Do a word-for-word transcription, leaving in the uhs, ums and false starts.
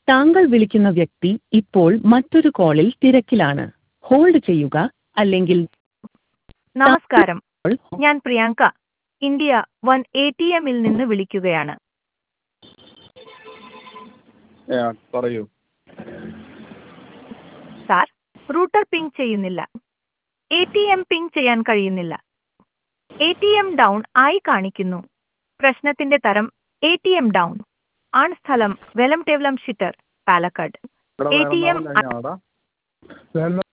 താങ്കൾ വിളിക്കുന്ന വ്യക്തി ഇപ്പോൾ മറ്റൊരു കോളിൽ തിരക്കിലാണ്. ഹോൾഡ് ചെയ്യുക, അല്ലെങ്കിൽ നമസ്കാരം, ഞാൻ Priyanka India one A T എമ്മിൽ നിന്ന് വിളിക്കുകയാണ്. ആ, പറയൂ. സാർ, റൂട്ടർ പിങ് ചെയ്യുന്നില്ല. എ ടി എം പിങ് ചെയ്യാൻ കഴിയുന്നില്ല. എ ടി എം ഡൗൺ ആയി കാണിക്കുന്നു. പ്രശ്നത്തിന്റെ തരം എ ടി എം ഡൗൺ ആണ്. സ്ഥലം വെലംടെവലം ഷിറ്റർ, പാലക്കാട്. ഇവിടെ എ ടി എം വേണമെന്നാണ് കഴിഞ്ഞാടാ.